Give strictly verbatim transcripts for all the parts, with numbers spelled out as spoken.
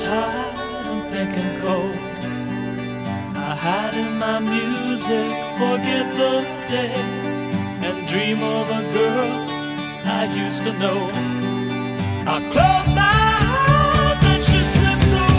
tired and thinking cold. I hide in my music, forget the day, and dream of a girl I used to know. I close my eyes and she slipped away.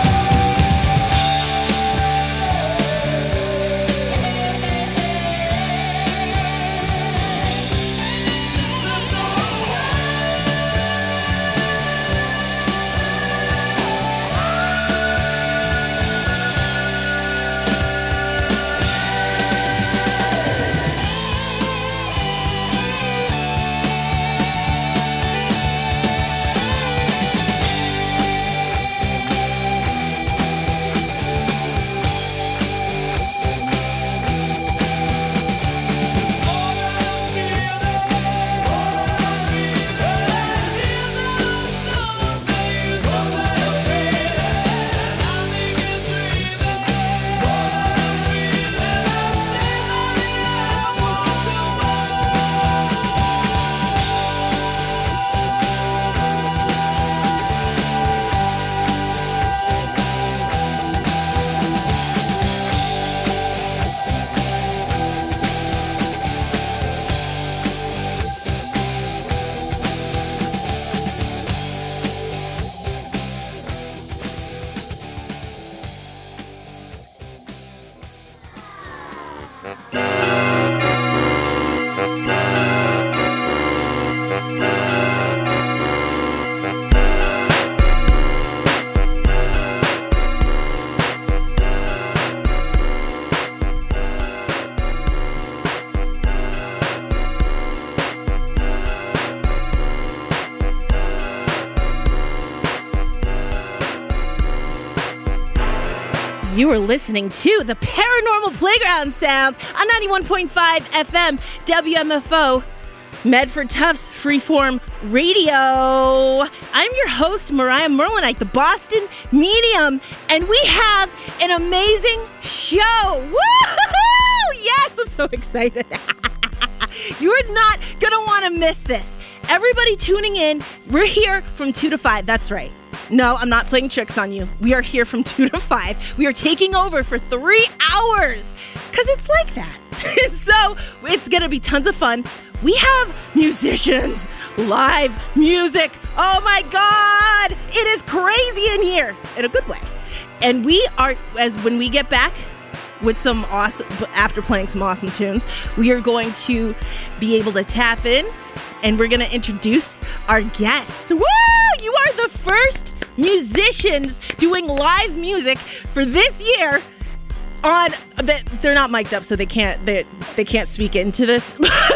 You are listening to the Paranormal Playground Sounds on ninety-one point five F M W M F O, Medford Tufts Freeform Radio. I'm your host, Mariah Merlinite, the Boston Medium, and we have an amazing show. Woo-hoo-hoo! Yes, I'm so excited. You're not going to want to miss this. Everybody tuning in, we're here from two to five. That's right. No, I'm not playing tricks on you. We are here from two to five. We are taking over for three hours because it's like that. And so it's going to be tons of fun. We have musicians, live music. Oh my God. It is crazy in here in a good way. And we are, as when we get back with some awesome, after playing some awesome tunes, we are going to be able to tap in and we're going to introduce our guests. Woo! You are the first musicians doing live music for this year on that. They're not mic'd up, so they can't they they can't speak into this.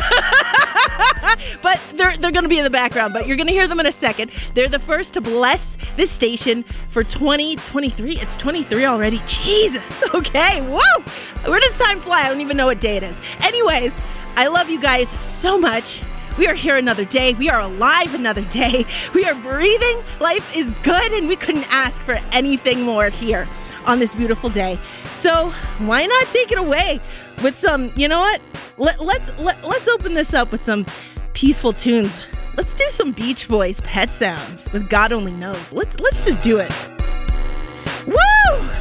But they're they're going to be in the background, but you're going to hear them in a second. They're the first to bless this station for twenty twenty-three. It's twenty-three already. Jesus. Okay. Whoa. Where did time fly? I don't even know what day it is. Anyways, I love you guys so much. We are here another day. We are alive another day. We are breathing. Life is good, and we couldn't ask for anything more here on this beautiful day. So why not take it away with some, you know what? Let, let's let, let's open this up with some peaceful tunes. Let's do some Beach Boys Pet Sounds with God Only Knows. Let's let's just do it. Woo!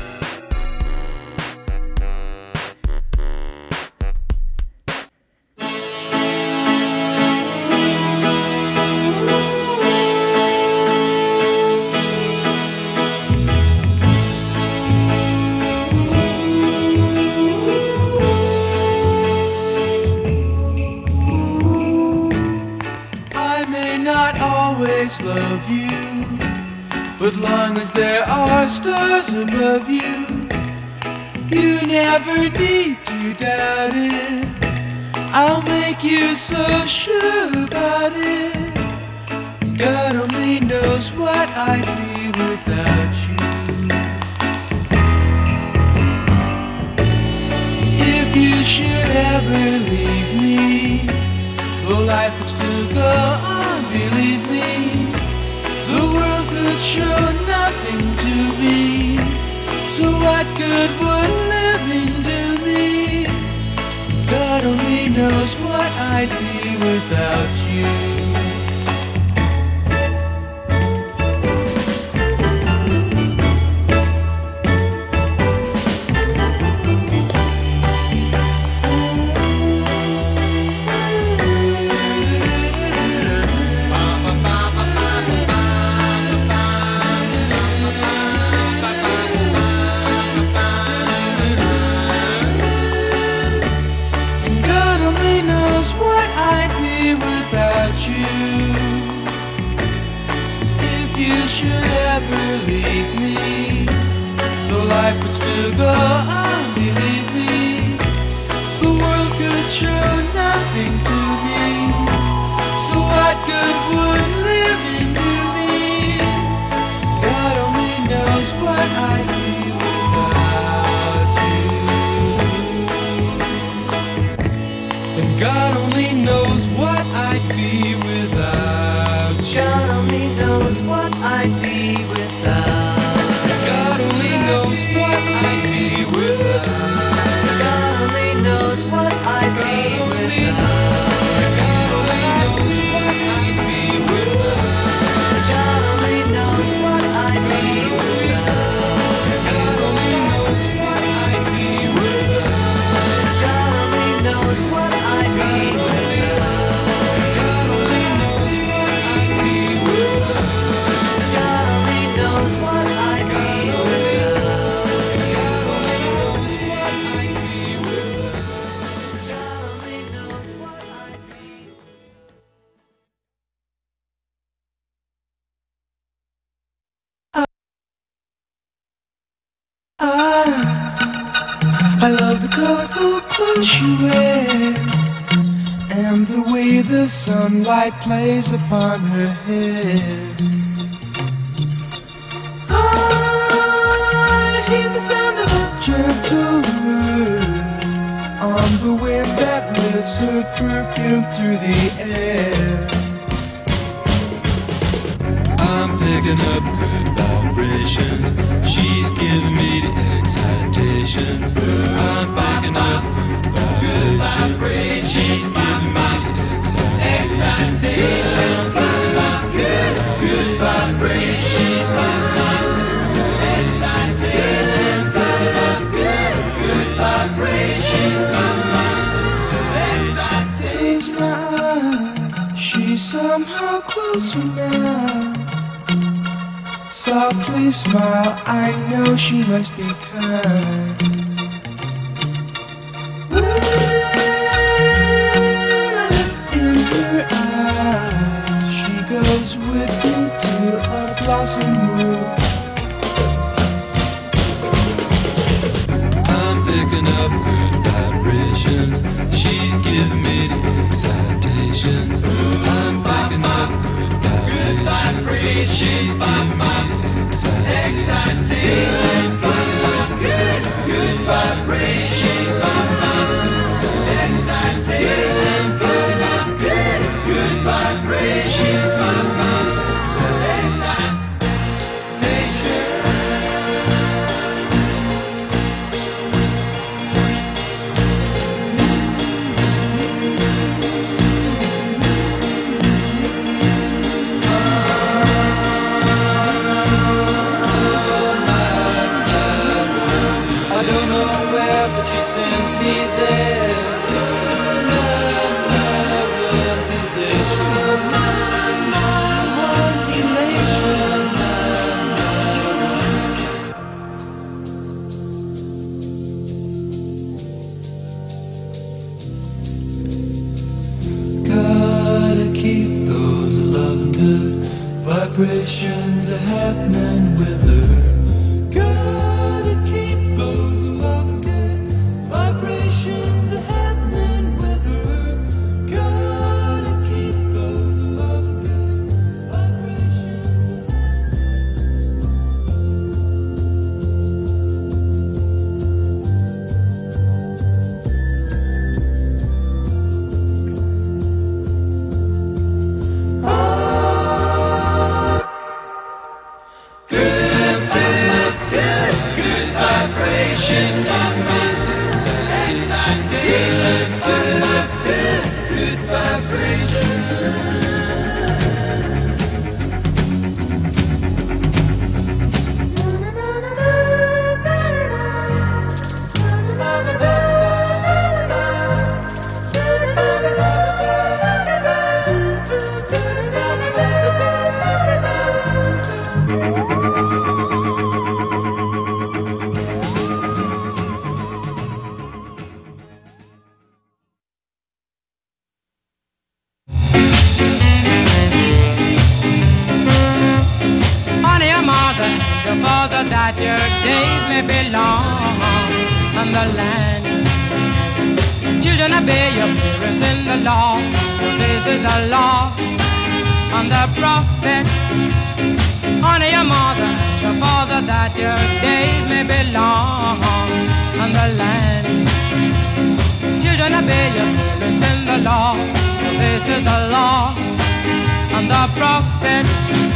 Love you, but long as there are stars above you, you never need to doubt it. I'll make you so sure about it. God only knows what I'd be without you. If you should ever leave me, though life would still go on, believe me, the world could show nothing to me. So what good would living do me? God only knows what I'd be without you. never leave me. Though life would still go on, believe me, the world could show nothing to me. So what good would living do me? God only knows what I'd be without you. And God only knows what I'd be without you. God only knows what I'd be without. God only knows what I'd be without. God only knows what I'd be without. God only knows what I'd be without. God only knows what I'd be without. God only knows what I'd be without. God only knows what I'd be without. God only knows what I'd be without. God only knows what I'd be without. God only knows what I'd be without. God only knows what I'd be. I, I love the colorful clothes she wears and the way the sunlight plays upon her hair. I hear the sound of a gentle word on the wind that lifts her perfume through the air. I'm picking up good vibrations. She's giving me the excitations. I'm picking up good vibrations. She's giving me the excitations. I'm picking up good, good vibrations. She's giving me the excitations. Picking up good, good vibrations. She's giving me the excitations. Close my eyes. She's somehow closer now. Softly smile, I know she must be kind. In her eyes, she goes with me to a blossom room. I'm picking up good vibrations. She's giving me the excitations. I'm picking up good vibrations. She's giving me excitations. Picking up good, good vibrations. Excitations. Picking up good, good vibrations. I don't know where, but she sends me there. Love, love, love, sensation. My, my, one elation. Gotta keep those loving good vibrations are happening with her. Gotta keep those loving good vibrations are happening with her. Gotta keep those loving good vibrations. mother and your father that your days may be long on the land. Children, obey your parents in the law. This is a law on the prophets. Honor your mother and your father that your days may be long on the land. Children, obey your parents in the law. This is a law on the prophets.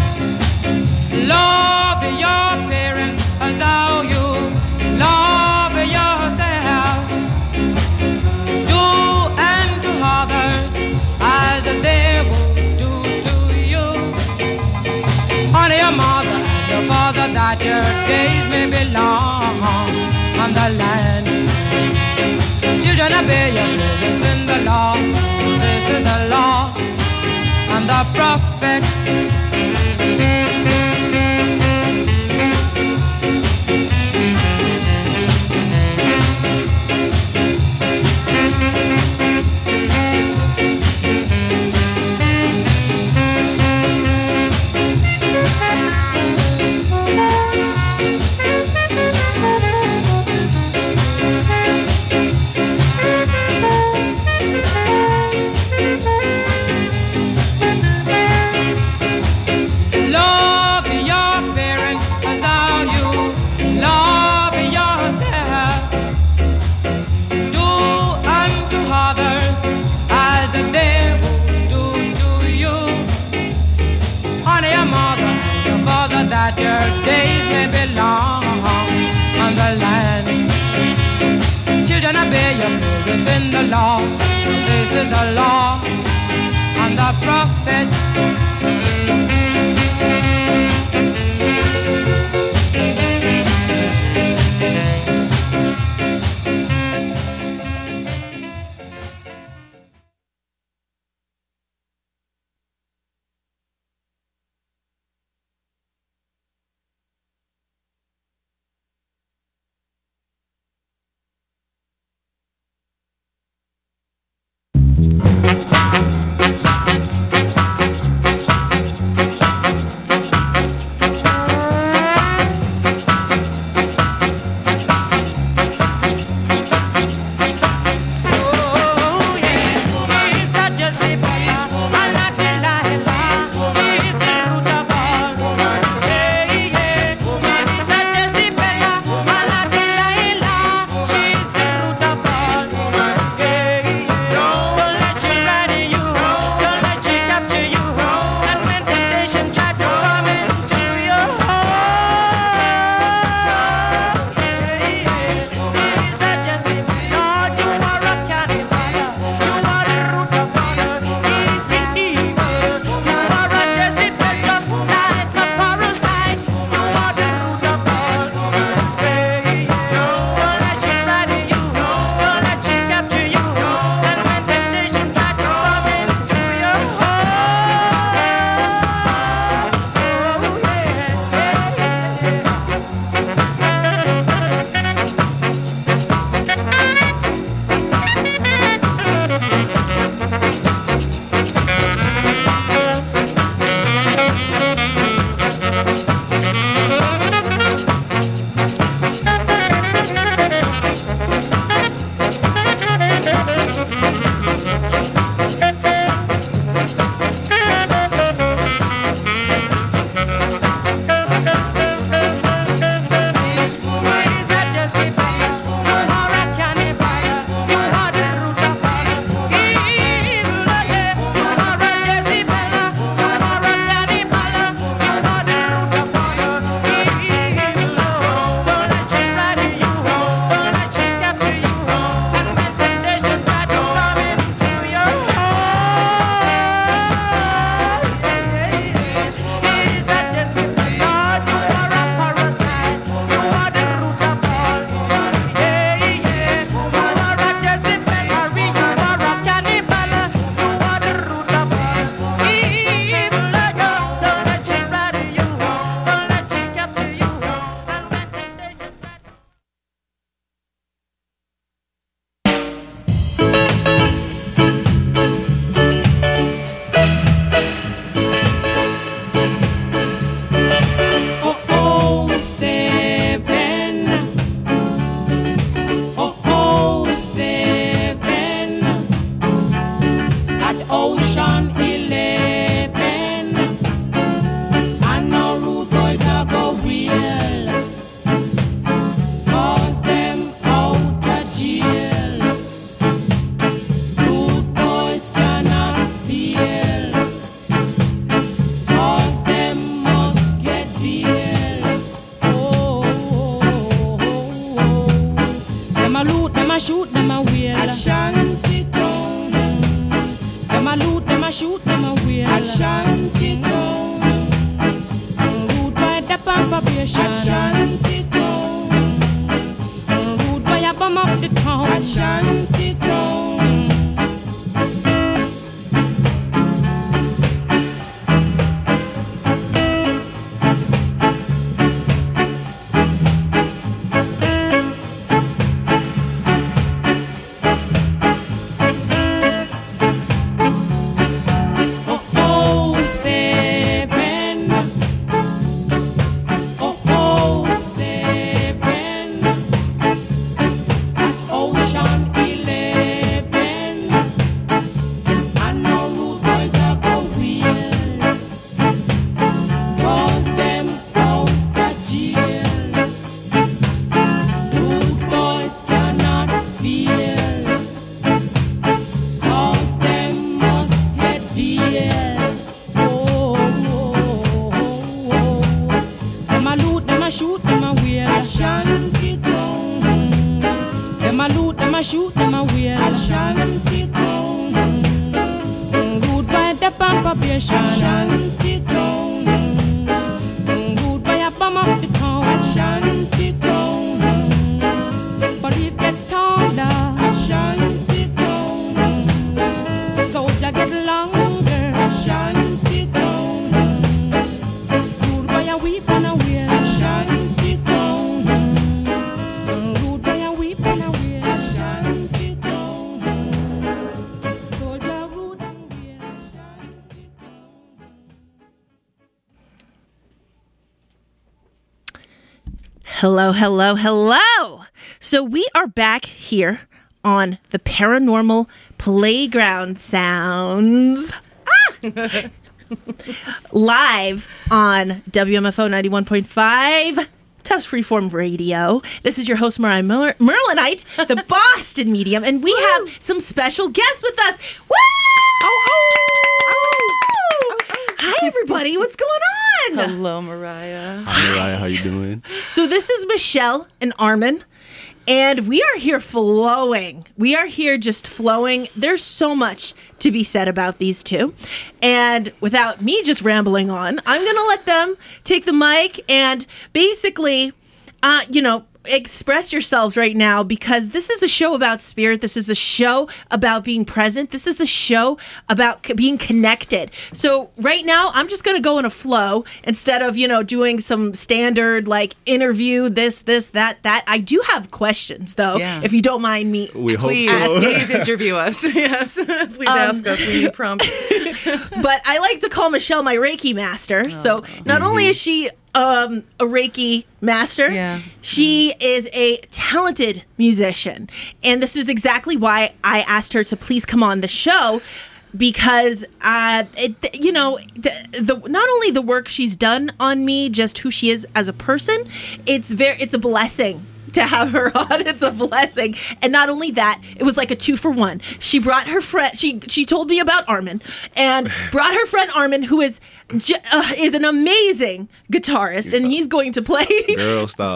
Love your parents as how you love yourself. Do unto others as they will do to you. Honor your mother and your father that your days may be long on the land. Children, obey your parents in the law. This is the law and the prophets. That your days may be long on the land. Children, obey your parents in the law. This is a law and the prophets. probation. Ashanti town. Rude boy, I bum up the town. Ashanti town. Hello, hello, hello. So we are back here on the Paranormal Playground Sounds. Ah! Live on W M F O ninety-one point five, Tufts Freeform Radio. This is your host, Mariah Miller, Merlinite, the Boston medium, and we Woo! have some special guests with us. Woo! Oh, oh. Hi, everybody. What's going on? Hello, Mariah. Hi, Mariah. How you doing? So this is Michelle and Armin, and we are here flowing. We are here just flowing. There's so much to be said about these two. And without me just rambling on, I'm going to let them take the mic and basically, uh, you know, express yourselves right now, because this is a show about spirit. This is a show about being present. This is a show about c- being connected. So right now, I'm just going to go in a flow instead of, you know, doing some standard like interview, this, this, that, that. I do have questions though, Yeah. if you don't mind me. We Please, hope so. please interview us. Yes, please ask us. We need prompts. But I like to call Michelle my Reiki master. So not only is she um, a Reiki master, Yeah. she is a talented musician. And this is exactly why I asked her to please come on the show, because uh, it, you know, the, the not only the work she's done on me, just who she is as a person, it's very it's a blessing to have her on. It's a blessing. And not only that, it was like a two for one. She brought her friend, she she told me about Armin, and brought her friend Armin, who is ju- uh, is an amazing guitarist, and he's going to play. Girl, stop.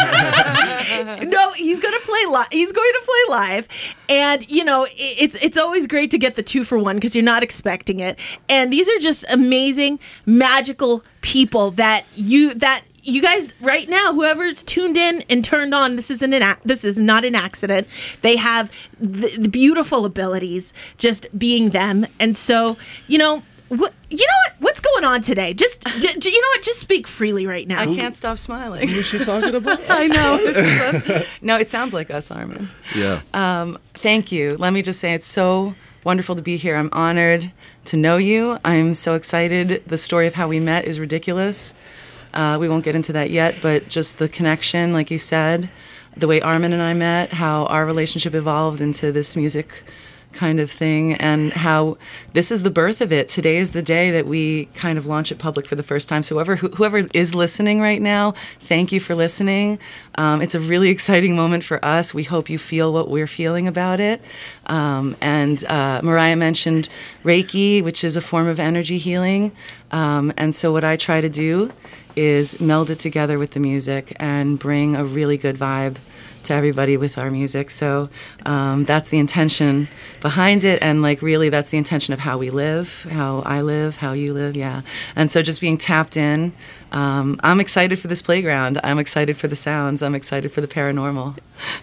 No, he's going to play live. He's going to play live, and you know, it, it's it's always great to get the two for one because you're not expecting it. And these are just amazing, magical people that you that. You guys, right now, whoever's tuned in and turned on, this isn't an ac- this is not an accident. They have the, the beautiful abilities, just being them, and so you know, wh- you know what? What's going on today? Just, j- j- you know what? Just speak freely right now. I can't stop smiling. Who's she talking about? I know. This is us. No, it sounds like us, Armin. Yeah. Um, thank you. Let me just say it's so wonderful to be here. I'm honored to know you. I'm so excited. The story of how we met is ridiculous. Uh, we won't get into that yet, but just the connection, like you said, the way Armin and I met, how our relationship evolved into this music kind of thing, and how this is the birth of it. Today is the day that we kind of launch it public for the first time. So whoever, whoever is listening right now, thank you for listening. Um, it's a really exciting moment for us. We hope you feel what we're feeling about it. Um, and uh, Mariah mentioned Reiki, which is a form of energy healing. Um, and so what I try to do is meld it together with the music and bring a really good vibe to everybody with our music. So um, that's the intention behind it, and like really that's the intention of how we live, how I live, how you live, yeah. And so just being tapped in. Um, I'm excited for this playground. I'm excited for the sounds. I'm excited for the paranormal.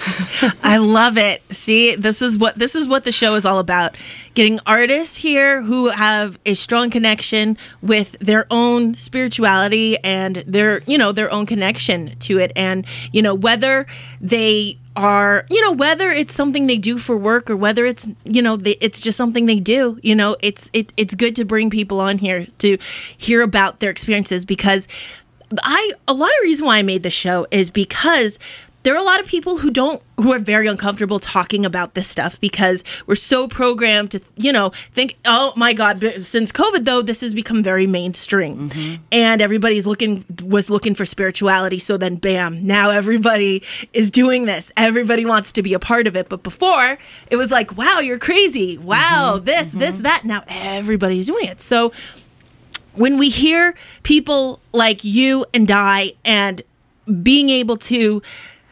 I love it. See, this is what this is what the show is all about. Getting artists here who have a strong connection with their own spirituality and their, you know, their own connection to it. And, you know, whether they are, you know, whether it's something they do for work or whether it's, you know, they, it's just something they do, you know, it's it, it's good to bring people on here to hear about their experiences, because I a lot of reason why I made the show is because there are a lot of people who don't, who are very uncomfortable talking about this stuff because we're so programmed to, you know, think, oh my God, since COVID though, this has become very mainstream, mm-hmm. and everybody's looking, was looking for spirituality. So then bam, now everybody is doing this. Everybody wants to be a part of it. But before it was like, wow, you're crazy. Wow, mm-hmm. this, mm-hmm. this, that. Now everybody's doing it. So when we hear people like you and I and being able to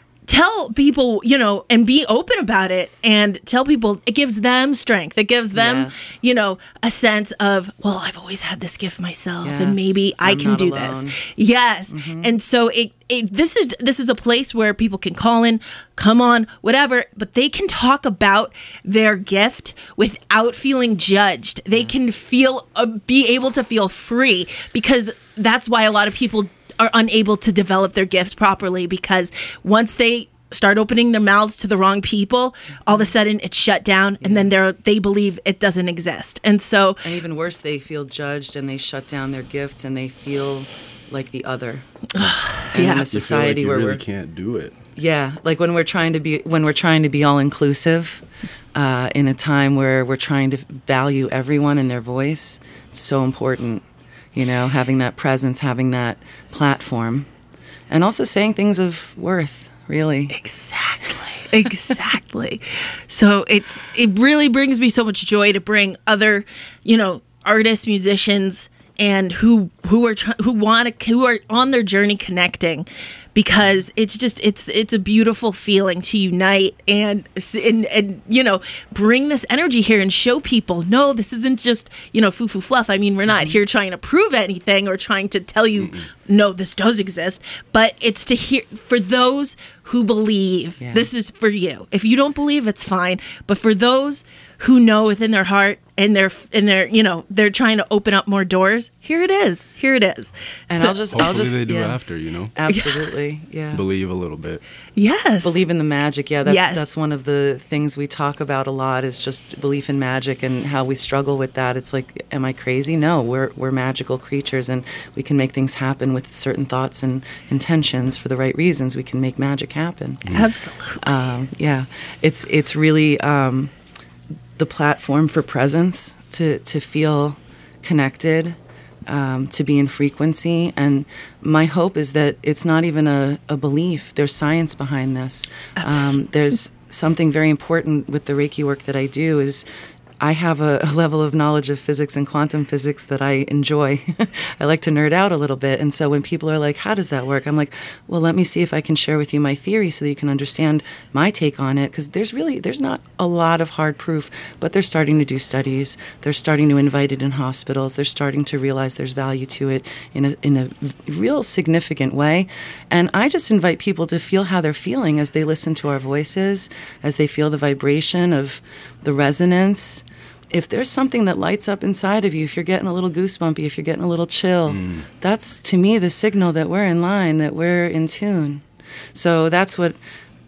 tell people, you know, and be open about it and tell people, it gives them strength. It gives them, yes. you know, a sense of, well, I've always had this gift myself, yes. and maybe I I'm can not do alone. this. Yes. Mm-hmm. And so it, it this is this is a place where people can call in, come on, whatever, but they can talk about their gift without feeling judged. They yes. can feel uh, be able to feel free, because that's why a lot of people are unable to develop their gifts properly, because once they start opening their mouths to the wrong people, all of a sudden it's shut down, yeah. and then they're they believe it doesn't exist. And so, and even worse, they feel judged and they shut down their gifts and they feel like the other. And yeah. in a society you feel like you where really we're can't do it. Yeah, like when we're trying to be when we're trying to be all inclusive, uh, in a time where we're trying to value everyone and their voice, it's so important. You know, having that presence, having that platform, and also saying things of worth, really. Exactly. Exactly. So it's it really brings me so much joy to bring other, you know, artists, musicians, and who who are try, who want to who are on their journey connecting, because it's just it's it's a beautiful feeling to unite and and and you know, bring this energy here and show people, no, this isn't just, you know, foo foo fluff. I mean, we're not mm-hmm. here trying to prove anything or trying to tell you mm-hmm. no, this does exist, but it's to hear for those who believe. Yeah. This is for you. If you don't believe, it's fine, but for those who know within their heart and they're and they're you know they're trying to open up more doors, here it is. Here it is. And so, I'll just hopefully I'll just they do yeah. after, you know. Absolutely, yeah. Believe a little bit. Yes. Believe in the magic. Yeah, that's yes. that's one of the things we talk about a lot, is just belief in magic and how we struggle with that. It's like, am I crazy? No, we're we're magical creatures, and we can make things happen with certain thoughts and intentions for the right reasons. We can make magic happen. Mm. Absolutely. Um, yeah, it's it's really um, the platform for presence, to to feel connected. Um, to be in frequency. And my hope is that it's not even a, a belief. There's science behind this. Um, there's something very important with the Reiki work that I do is I have a, a level of knowledge of physics and quantum physics that I enjoy. I like to nerd out a little bit. And so when people are like, how does that work? I'm like, well, let me see if I can share with you my theory so that you can understand my take on it. Because there's really, there's not a lot of hard proof, but they're starting to do studies. They're starting to invite it in hospitals. They're starting to realize there's value to it in a, in a real significant way. And I just invite people to feel how they're feeling as they listen to our voices, as they feel the vibration of the resonance. If there's something that lights up inside of you, if you're getting a little goosebumpy, if you're getting a little chill, mm. that's, to me, the signal that we're in line, that we're in tune. So that's what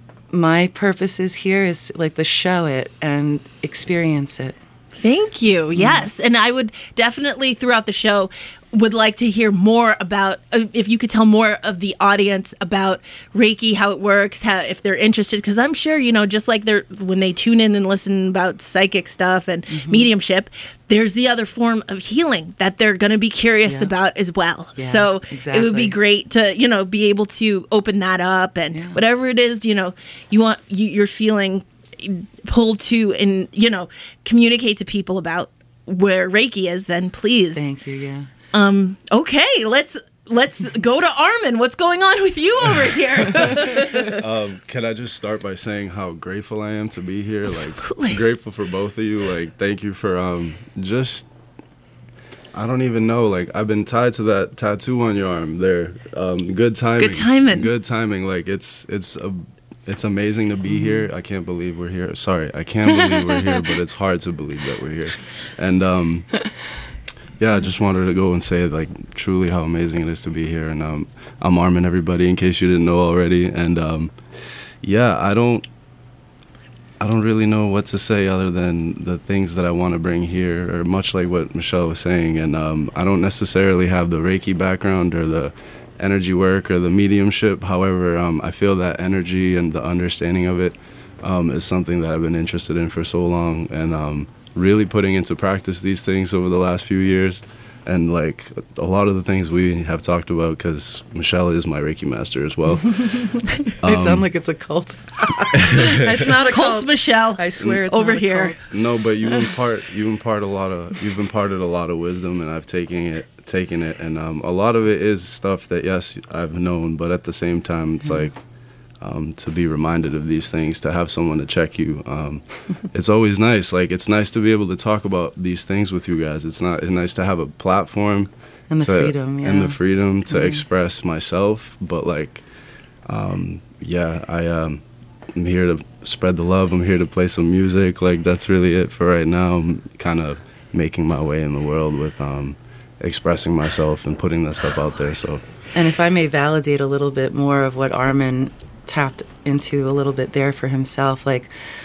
my purpose is here, is like to show it and experience it. Thank you. Yes. And I would definitely, throughout the show, would like to hear more about, uh, if you could tell more of the audience about Reiki, how it works, how, if they're interested, because I'm sure, you know, just like they're, when they tune in and listen about psychic stuff and mm-hmm. mediumship, there's the other form of healing that they're going to be curious yeah. about as well. Yeah, so exactly. it would be great to, you know, be able to open that up, and yeah. whatever it is, you know, you want, you, you're feeling pulled to, and, you know, communicate to people about where Reiki is, then please. Thank you, yeah. Um, okay, let's let's go to Armin. What's going on with you over here? Um, can I just start by saying how grateful I am to be here? Absolutely. Like, grateful for both of you. Like, thank you for um, just. I don't even know. Like, I've been tied to that tattoo on your arm there. Um, good timing. Good timing. Good timing. Like, it's it's a. It's amazing to be here. I can't believe we're here. Sorry, I can't believe we're here, but it's hard to believe that we're here. And um, yeah, I just wanted to go and say like truly how amazing it is to be here. And um, I'm Armin, everybody, in case you didn't know already. And um, yeah, I don't, I don't really know what to say other than the things that I want to bring here, or much like what Michelle was saying. And um, I don't necessarily have the Reiki background or the energy work or the mediumship. However, um, I feel that energy and the understanding of it um, is something that I've been interested in for so long, and um, really putting into practice these things over the last few years. And like a lot of the things we have talked about, because Michelle is my Reiki master as well. I sound like it's a cult. It's not a Cult cult. Michelle. I swear it's over not a here. cult. No, but you impart you impart a lot of you've imparted a lot of wisdom, and I've taken it taken it, and um, a lot of it is stuff that yes I've known, but at the same time it's Mm-hmm. like um, to be reminded of these things, to have someone to check you. Um, it's always nice. Like it's nice to be able to talk about these things with you guys. It's not. It's nice to have a platform And the to, freedom, yeah. and the freedom to Mhm. express myself. But like, um, yeah, I um, I'm here to spread the love. I'm here to play some music. Like that's really it for right now. I'm kind of making my way in the world with um, expressing myself and putting that stuff out there. So, And if I may validate a little bit more of what Armin tapped into a little bit there for himself, like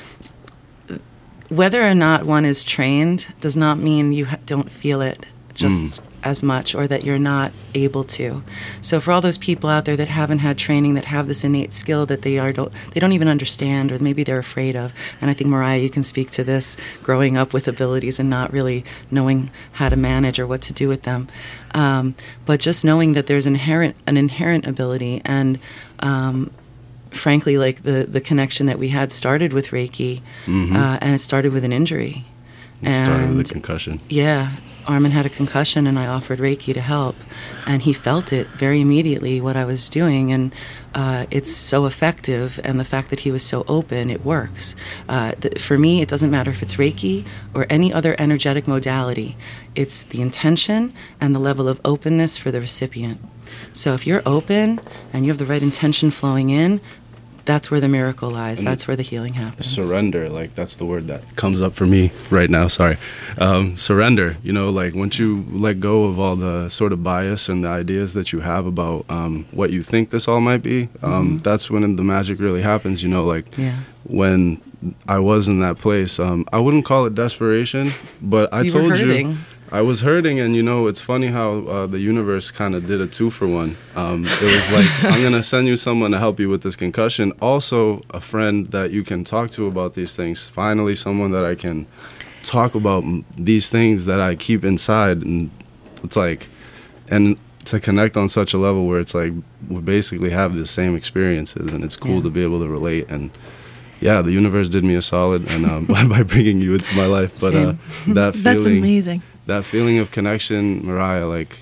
whether or not one is trained does not mean you ha- don't feel it just as much, or that you're not able to. So for all those people out there that haven't had training, that have this innate skill that they are don't, they don't even understand, or maybe they're afraid of. And I think, Mariah, you can speak to this, growing up with abilities and not really knowing how to manage or what to do with them. Um, but just knowing that there's inherent an inherent ability, and um, frankly, like the, the connection that we had started with Reiki, Mhm. uh, and it started with an injury. it started with And- a concussion. Yeah, Armin had a concussion, and I offered Reiki to help, and he felt it very immediately, what I was doing, and uh, it's so effective, and the fact that he was so open, it works. Uh, th- for me, it doesn't matter if it's Reiki or any other energetic modality. It's the intention and the level of openness for the recipient. So if you're open and you have the right intention flowing in, that's where the miracle lies. And That's where the healing happens. Surrender, like that's the word that comes up for me right now. Sorry. Um, surrender, you know, like once you let go of all the sort of bias and the ideas that you have about um, what you think this all might be, um, that's when the magic really happens, you know, like Yeah. when I was in that place, um, I wouldn't call it desperation, but I You were told hurting. you I was hurting, and you know, it's funny how uh, the universe kind of did a two for one. Um, it was like, I'm going to send you someone to help you with this concussion. Also, a friend that you can talk to about these things. Finally, someone that I can talk about m- these things that I keep inside. And it's like, and to connect on such a level where it's like, we basically have the same experiences, and it's cool Yeah. to be able to relate. And yeah, the universe did me a solid, and um, by bringing you into my life. But uh, that feeling, That's amazing. that feeling of connection, Mariah, like,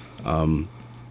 um,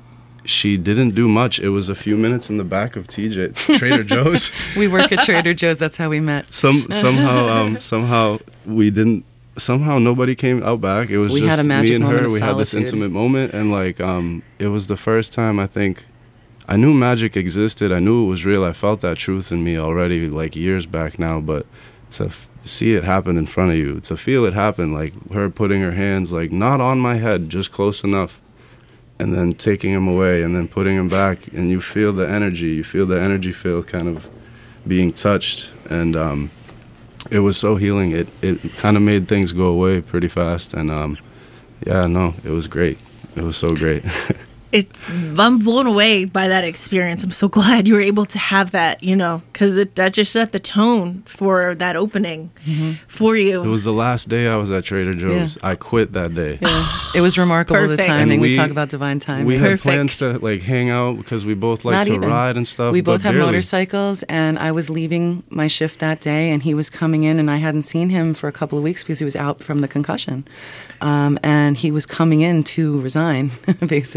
she didn't do much. It was a few minutes in the back of T J Trader Joe's. We work at Trader Joe's. That's how we met. Some somehow um, somehow we didn't. Somehow nobody came out back. It was We had just a magic me and moment her. of We had this solitude. intimate moment, and like um, it was the first time I think I knew magic existed. I knew it was real. I felt that truth in me already, like years back now. But to f- see it happen in front of you, to feel it happen, like her putting her hands like not on my head, just close enough, and then taking him away, and then putting him back, and you feel the energy. You feel the energy field kind of being touched, and um, it was so healing. It it kind of made things go away pretty fast, and um, yeah, no, it was great. It was so great. It, I'm blown away by that experience. I'm so glad you were able to have that, you know, because that just set the tone for that opening for you. It was the last day I was at Trader Joe's. I quit that day. Yeah. It was remarkable, Perfect. the timing. And We, we- talk about divine timing. We had Perfect. plans to like hang out because we both like Not to even. ride and stuff. We but both have barely. motorcycles, and I was leaving my shift that day, and he was coming in, and I hadn't seen him for a couple of weeks because he was out from the concussion. Um, and he was coming in to resign, basically.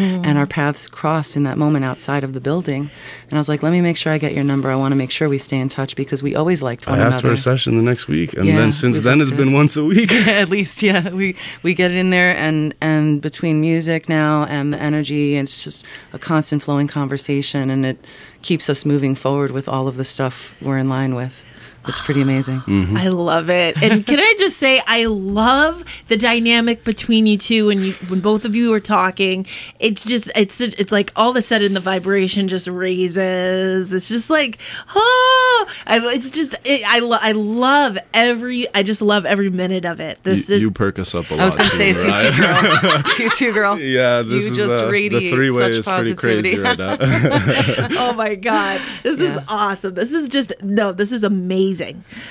and our paths crossed in that moment outside of the building. And I was like, let me make sure I get your number. I want to make sure we stay in touch because we always liked one I another. asked for a session the next week, and Yeah, then since we'd then love it's to. been once a week. At least, yeah, we we get it in there, and and between music now and the energy, and it's just a constant flowing conversation, and it keeps us moving forward with all of the stuff we're in line with. It's pretty amazing. Mm-hmm. I love it. And can I just say, I love the dynamic between you two when you when both of you are talking. It's just it's it's like all of a sudden the vibration just raises. It's just like oh, I, it's just it, I lo- I love every I just love every minute of it. This you, is you perk us up a lot. I was going to say, too, tutu right? girl, tutu girl. Yeah, this you is just uh, the radiate three-way such is pretty positivity. crazy right now. oh my god, this is Yeah. awesome. This is just no, this is amazing.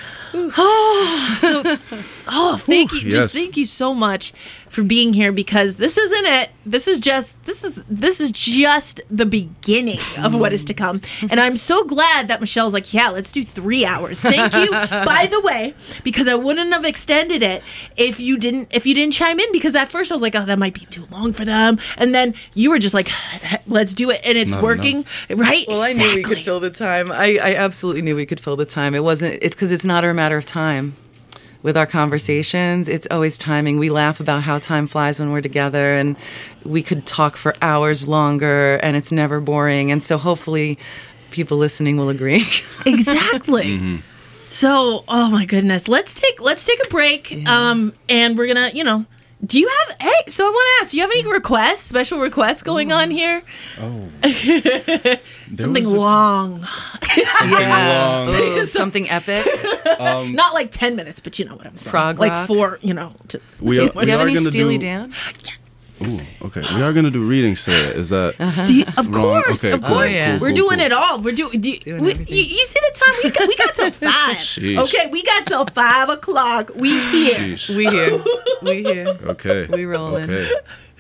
Oh, so, oh, thank you, Yes. just thank you so much for being here because this isn't it. This is just this is this is just the beginning of what is to come, and I'm so glad that Michelle's like, yeah, let's do three hours. Thank you, by the way, because I wouldn't have extended it if you didn't if you didn't chime in because at first I was like, oh, that might be too long for them, and then you were just like, let's do it, and it's Not working, right? Well, I knew we could Exactly. fill the time. I, I absolutely knew we could fill the time. It wasn't, it's because it's not a matter of time. With our conversations, it's always timing. We laugh about how time flies when we're together, and we could talk for hours longer, and it's never boring. And so hopefully people listening will agree. Exactly. So, oh my goodness, let's take let's take a break, um, and we're gonna, you know, do you have? Hey, so I want to ask, do you have any requests, special requests going on here? Oh, Something was a- long, Yeah. long. Ooh, something epic. not like ten minutes, but you know what I'm saying. Prog like rock? four, you know. To, We to- are- Do you have are any gonna Steely do- Dan? Ooh, okay. We are gonna do readings today. Is that? Ste- of Wrong. course, Okay, of cool, course, yeah. we're cool, doing cool. it all. We're do, do Doing we, everything. you, you see the time we got, we got till five. Sheesh. Okay, we got till five o'clock. We here. Sheesh. We here. We here. Okay. We rolling. Okay.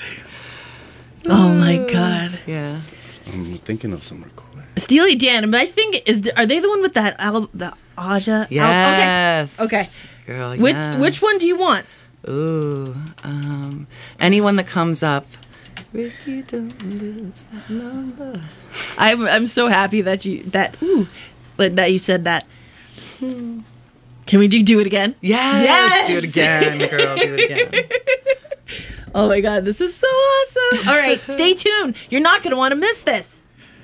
Oh my god, Yeah. I'm thinking of some requests. Steely Dan. But I think is are they the one with that al- the Aja? al- Yes. Okay. Girl, Which yes. which one do you want? Ooh. Um, anyone that comes up. Ricky, don't lose that number. I'm I'm so happy that you that ooh that that you said that. Can we do do it again? Yes. Do it Yes! again, girl. Do it again. Oh my god, this is so awesome! All right, stay tuned. You're not gonna want to miss this.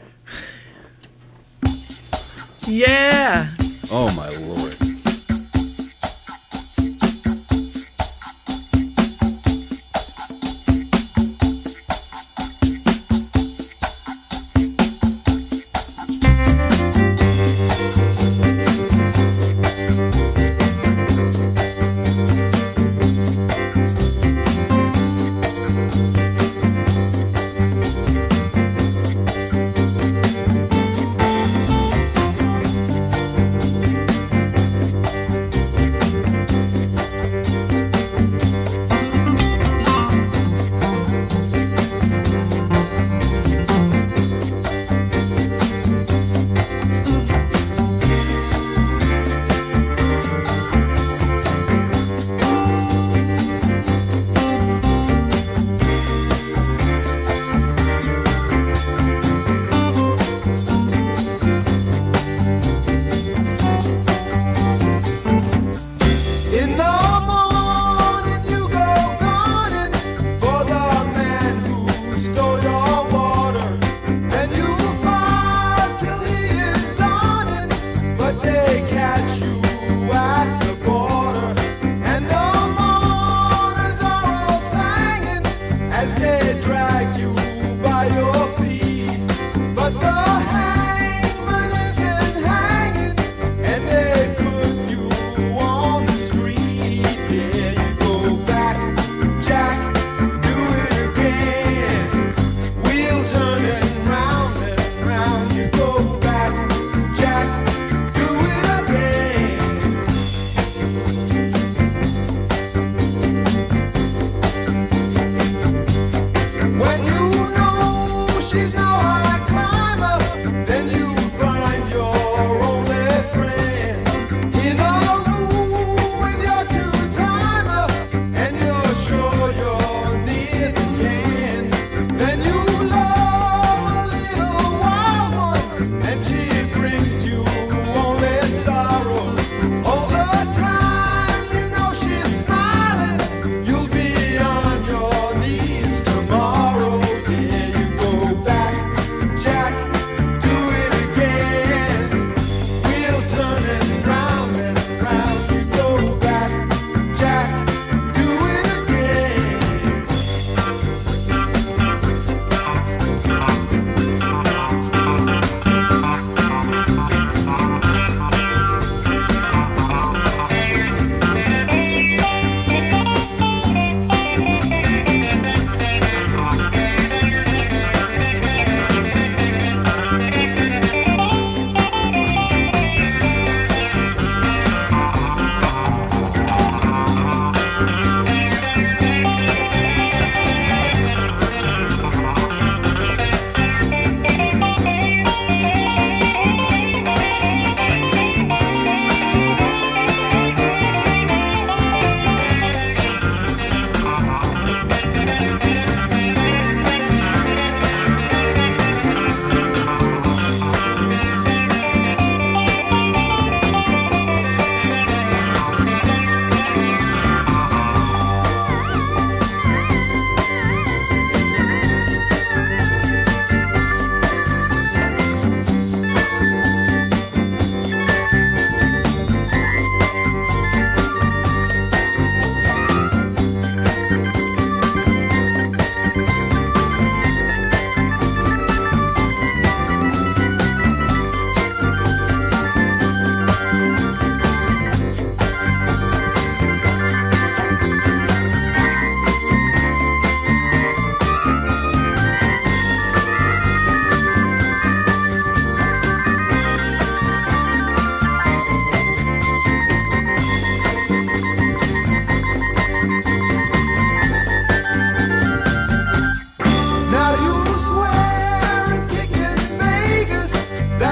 Yeah. Oh my lord.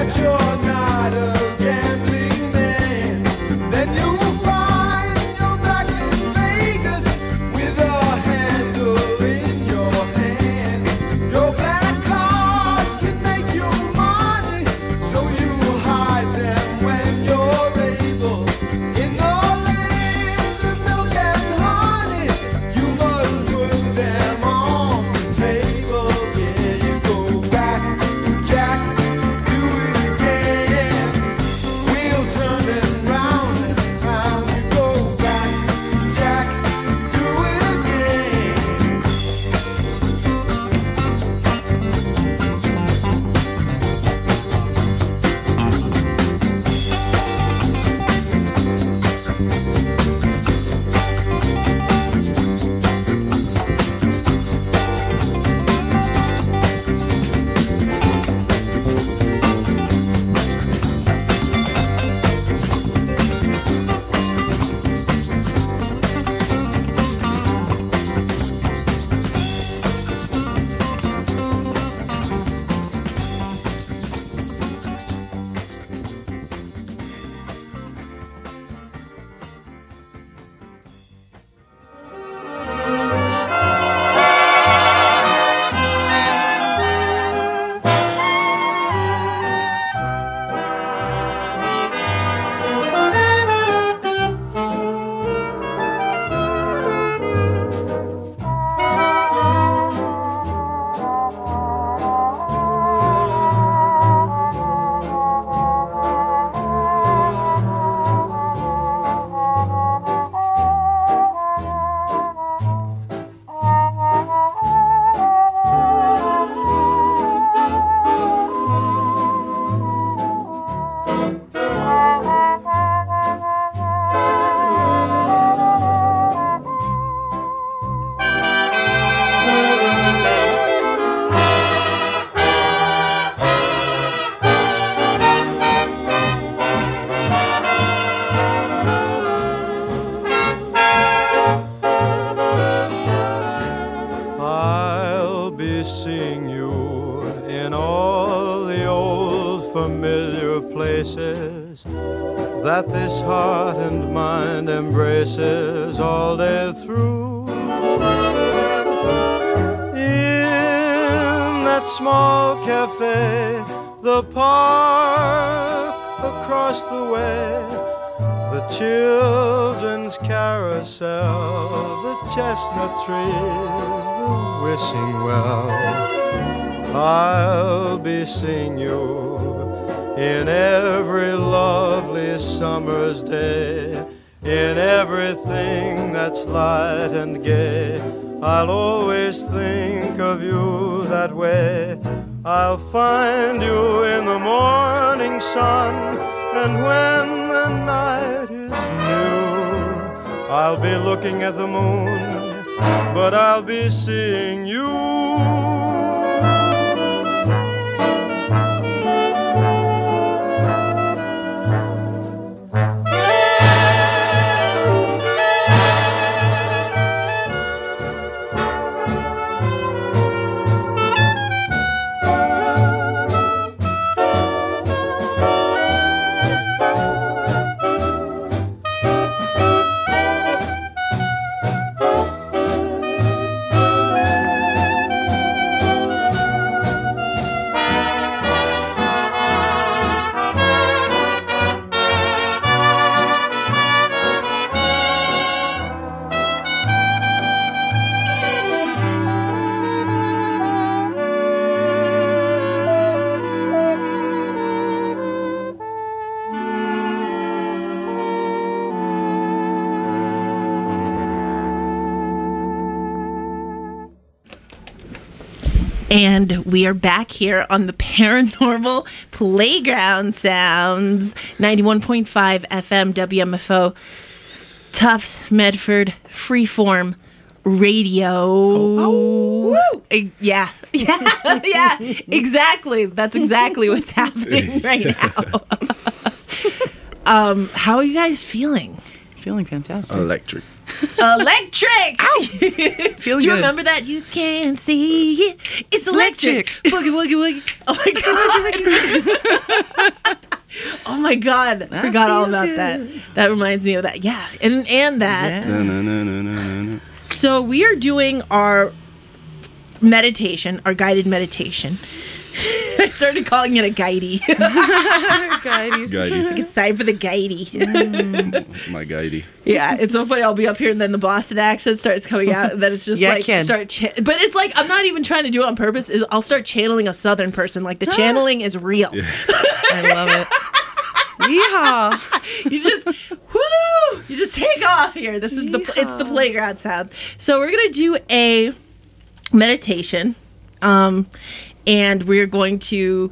that you're not a gambling man, then you'll find you're back in Vegas with a handle in your hand. Your black cards can make you money, so you hide them when you're able. In the land of milk and honey, you must put them on the table. Yeah, you go back, Jack, do it again. We'll turn it round and round. You go back, Jack, do it again. I'll be seeing you in all the old familiar places that this heart and mind embraces all day through. In that small cafe, the park across the way, the children's carousel, the chestnut trees, the wishing well. I'll be seeing you in every lovely summer's day, in everything that's light and gay. I'll always think of you that way. I'll find you in the morning sun, and when the night is new, I'll be looking at the moon, but I'll be seeing you. And we are back here on the Paranormal Playground Sounds, ninety-one point five F M W M F O, Tufts Medford Freeform Radio. Oh, oh, Uh, yeah, yeah, yeah, exactly. That's exactly what's happening right now. um, how are you guys feeling? Feeling fantastic. Electric. Electric! Ow! Feeling Do you good. remember that? You can see it. It's electric. Electric. Boogie, woogie, woogie. Oh my god. my God. I forgot all about good. that. That reminds me of that. Yeah. And, and that. Yeah. No, no, no, no, no, no. So we are doing our meditation, our guided meditation. I started calling it a guidey. Guideys. Guidey. Like it's time for the guidey. Mm, my guidey. Yeah, it's so funny. I'll be up here and then the Boston accent starts coming out, and then it's just yeah, like kid. start. Cha- but it's like I'm not even trying to do it on purpose. Is I'll start channeling a Southern person. Like the channeling is real. Yeah. I love it. Yeehaw! You just whoo! You just take off here. This is the it's the playground sound. So we're gonna do a meditation, um, and we're going to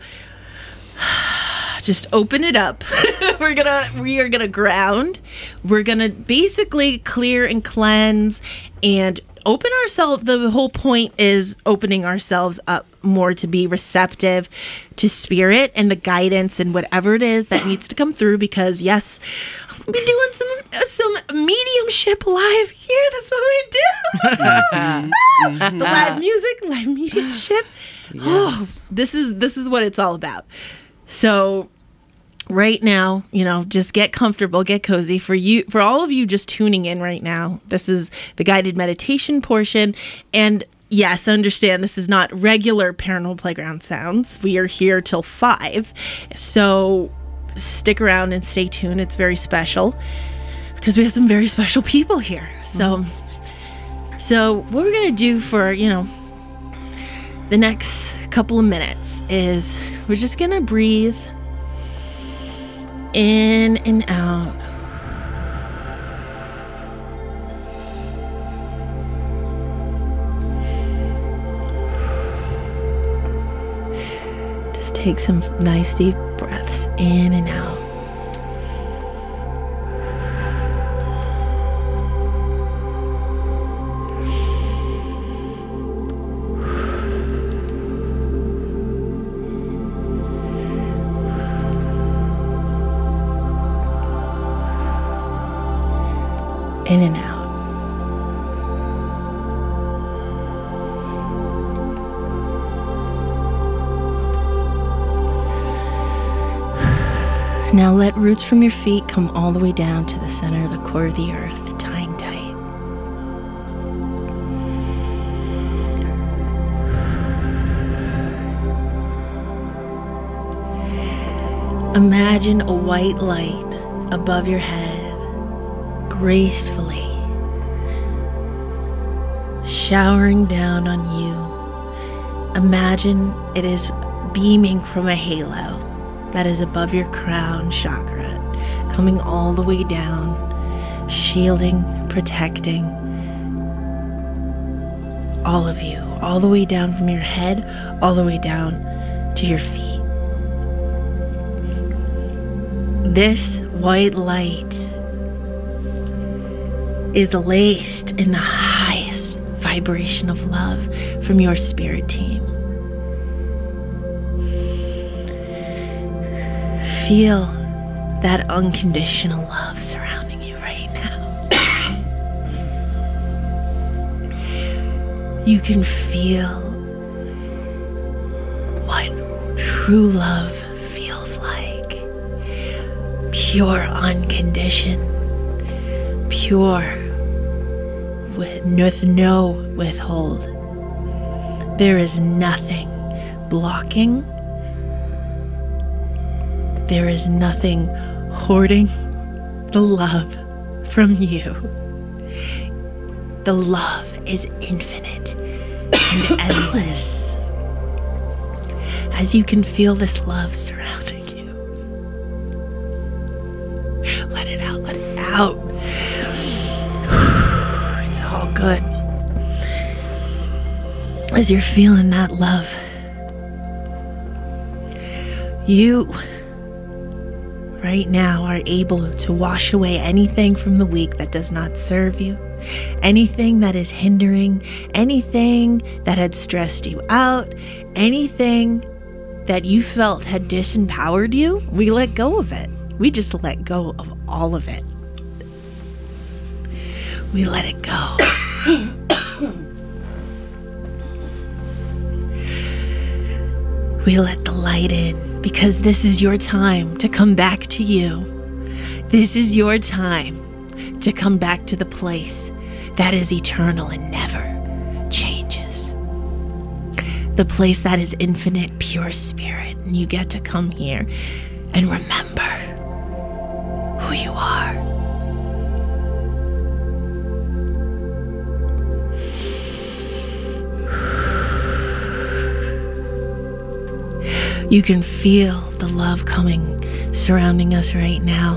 just open it up. we're gonna we are gonna ground. We're gonna basically clear and cleanse and open ourselves. The whole point is opening ourselves up more to be receptive to spirit and the guidance and whatever it is that needs to come through, because yes, we'll be doing some some mediumship live here. That's what we do. The live music, live mediumship. Yes. Oh, this is this is what it's all about. So right now, you know, just get comfortable, get cozy. For you, for all of you just tuning in right now, this is the guided meditation portion. And yes, understand this is not regular Paranormal Playground sounds. We are here till five. So stick around and stay tuned. It's very special because we have some very special people here. So, mm-hmm. so what we're going to do for, you know, the next couple of minutes is we're just going to breathe in and out. Just take some nice deep breaths in and out. In and out. Now let roots from your feet come all the way down to the center of the core of the earth, tying tight. Imagine a white light above your head, gracefully showering down on you. Imagine it is beaming from a halo that is above your crown chakra, coming all the way down, shielding, protecting all of you, all the way down from your head, all the way down to your feet. This white light is laced in the highest vibration of love from your spirit team. Feel that unconditional love surrounding you right now. You can feel what true love feels like. Pure unconditioned. Pure, with no withhold. There is nothing blocking. There is nothing hoarding the love from you. The love is infinite and endless. As you can feel this love surrounding you, let it out, let it out. It's all good. As you're feeling that love, you right now are able to wash away anything from the week that does not serve you, anything that is hindering, anything that had stressed you out, anything that you felt had disempowered you. We let go of it. We just let go of all of it. We let it go. We let the light in. because this is your time to come back to you. This is your time to come back to the place that is eternal and never changes. The place that is infinite, pure spirit. And you get to come here and remember who you are. You can feel the love coming, surrounding us right now.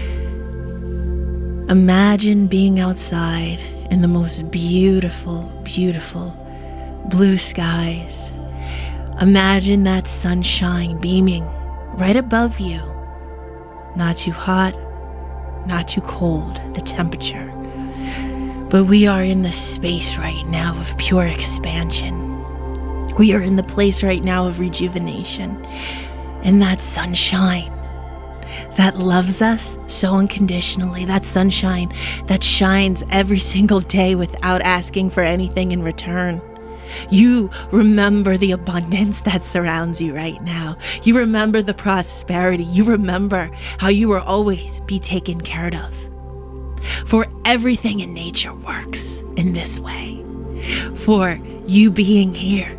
Imagine being outside in the most beautiful, beautiful blue skies. Imagine that sunshine beaming right above you. Not too hot, not too cold, the temperature. But we are in the space right now of pure expansion. We are in the place right now of rejuvenation. And that sunshine that loves us so unconditionally, that sunshine that shines every single day without asking for anything in return. You remember the abundance that surrounds you right now. You remember the prosperity. You remember how you will always be taken care of. For everything in nature works in this way. For you being here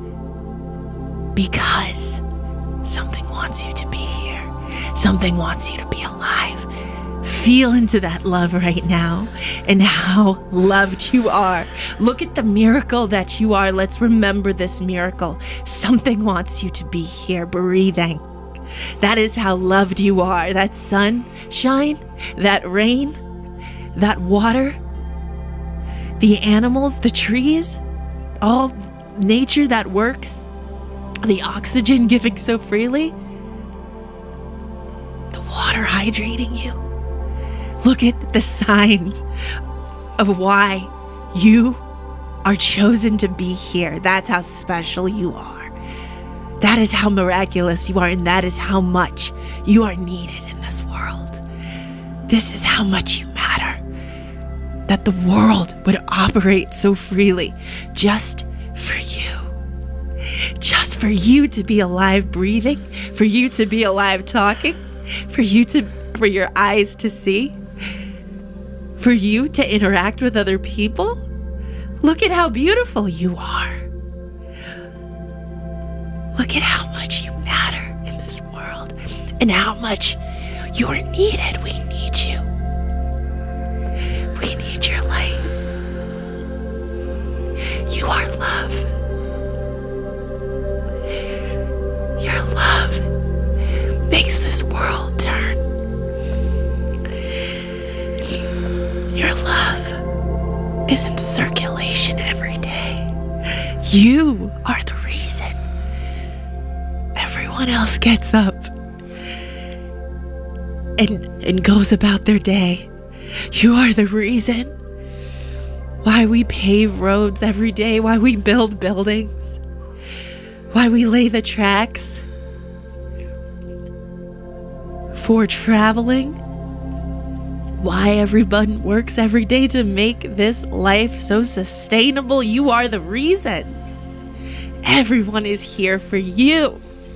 because something wants you to be here. Something wants you to be alive. Feel into that love right now and how loved you are. Look at the miracle that you are. Let's remember this miracle. Something wants you to be here breathing. That is how loved you are. That sunshine, that rain, that water, the animals, the trees, all nature that works, the oxygen giving so freely, the water hydrating you. Look at the signs of why you are chosen to be here. That's how special you are. That is how miraculous you are, and that is how much you are needed in this world. This is how much you matter. That the world would operate so freely just for you. Just for you to be alive breathing, for you to be alive talking, for you to for your eyes to see, for you to interact with other people. Look at how beautiful you are. Look at how much you matter in this world and how much you are needed. We need you. We need your light. You are love. Your love makes this world turn. Your love is in circulation every day. You are the reason everyone else gets up and, and goes about their day. You are the reason why we pave roads every day, why we build buildings, why we lay the tracks for traveling, why everyone works every day to make this life so sustainable. You are the reason. Everyone is here for you.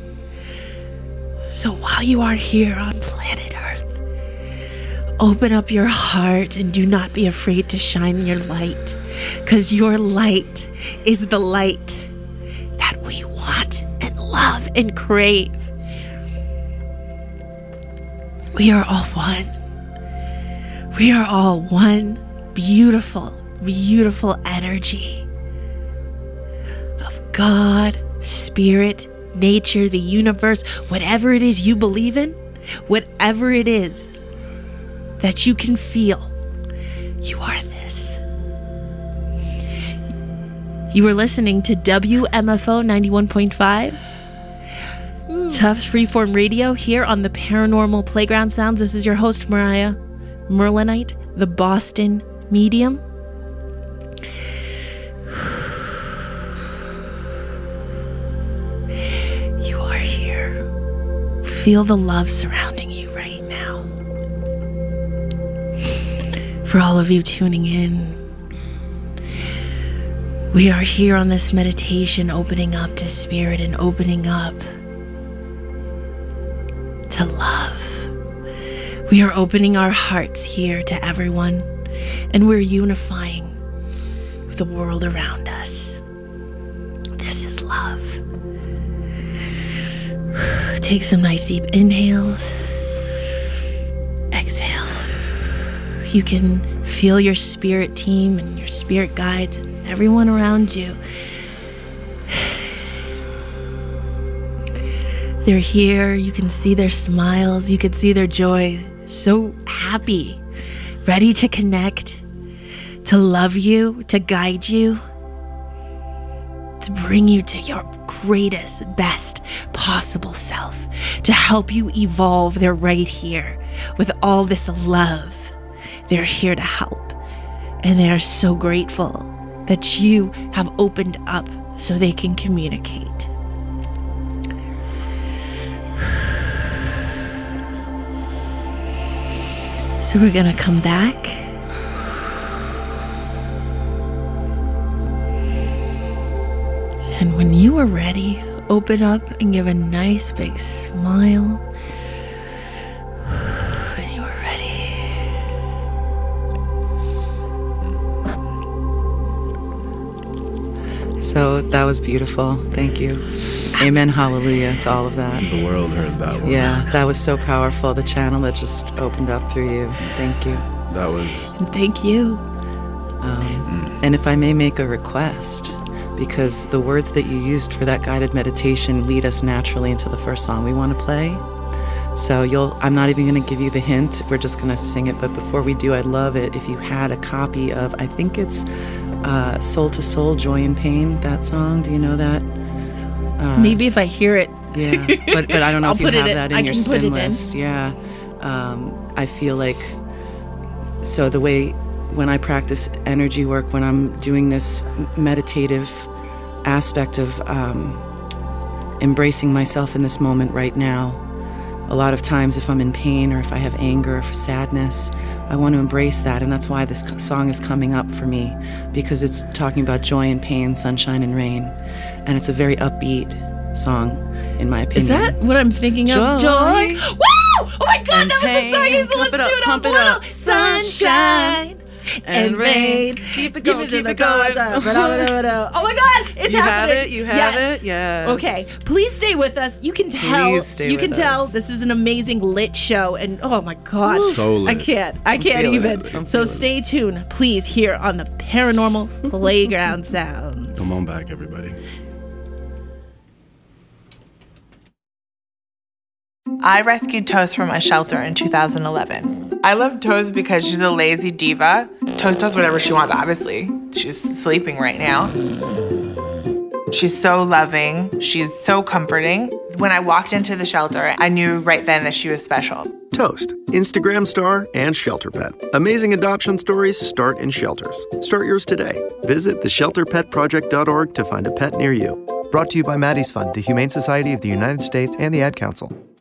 So while you are here on planet Earth, open up your heart and do not be afraid to shine your light, because your light is the light that we want and love and crave. We are all one. We are all one beautiful, beautiful energy of God, Spirit, nature, the universe, whatever it is you believe in, whatever it is that you can feel, you are this. You are listening to W M F O ninety-one point five. Tufts Freeform Radio here on the Paranormal Playground Sounds. This is your host, Mariah Merlinite, the Boston medium. You are here. Feel the love surrounding you right now. For all of you tuning in, we are here on this meditation, opening up to spirit and opening up to love. We are opening our hearts here to everyone, and we're unifying with the world around us. This is love. Take some nice deep inhales. Exhale. You can feel your spirit team and your spirit guides and everyone around you. They're here. You can see their smiles. You can see their joy. So happy, ready to connect, to love you, to guide you, to bring you to your greatest, best possible self, to help you evolve. They're right here with all this love. They're here to help. And they are so grateful that you have opened up so they can communicate. So we're gonna come back. And when you are ready, open up and give a nice big smile. When you are ready. So that was beautiful. Thank you. Amen, hallelujah to all of that. The world heard that one. Yeah, that was so powerful. The channel that just opened up through you. Thank you. That was. And thank you. Um, and if I may make a request, because the words that you used for that guided meditation lead us naturally into the first song we want to play. So you'll, I'm not even going to give you the hint. We're just going to sing it. But before we do, I'd love it if you had a copy of, I think it's uh, Soul to Soul, Joy and Pain, that song. Do you know that? Uh, Maybe if I hear it. Yeah, but but I don't know I'll if you put it have in- that in I your can put spin it in. list. Yeah, um, I feel like so the way when I practice energy work, when I'm doing this meditative aspect of um, embracing myself in this moment right now. A lot of times if I'm in pain or if I have anger or sadness, I want to embrace that, and that's why this song is coming up for me, because it's talking about joy and pain, sunshine and rain, and it's a very upbeat song, in my opinion. Is that what I'm thinking of? Joy. Joy? Wow! Oh my God, And that was the song I used to pain. listen Pump it to up, when I pump was it little. up. Sunshine and rain. Keep it going, keep it going. going. Oh my God, it's You have happening. it, you have Yes. it, yes. Okay, please stay with us. You can tell. Please stay you can with tell us. this is an amazing lit show, and oh my God, So lit. I can't. I can't feeling even. it. I'm So feeling stay tuned, please, here on the Paranormal Playground Sounds. Come on back, everybody. I rescued Toast from a shelter in two thousand eleven. I love Toast because she's a lazy diva. Toast does whatever she wants, obviously. She's sleeping right now. She's so loving. She's so comforting. When I walked into the shelter, I knew right then that she was special. Toast, Instagram star and shelter pet. Amazing adoption stories start in shelters. Start yours today. Visit the shelter pet project dot org to find a pet near you. Brought to you by Maddie's Fund, the Humane Society of the United States, and the Ad Council.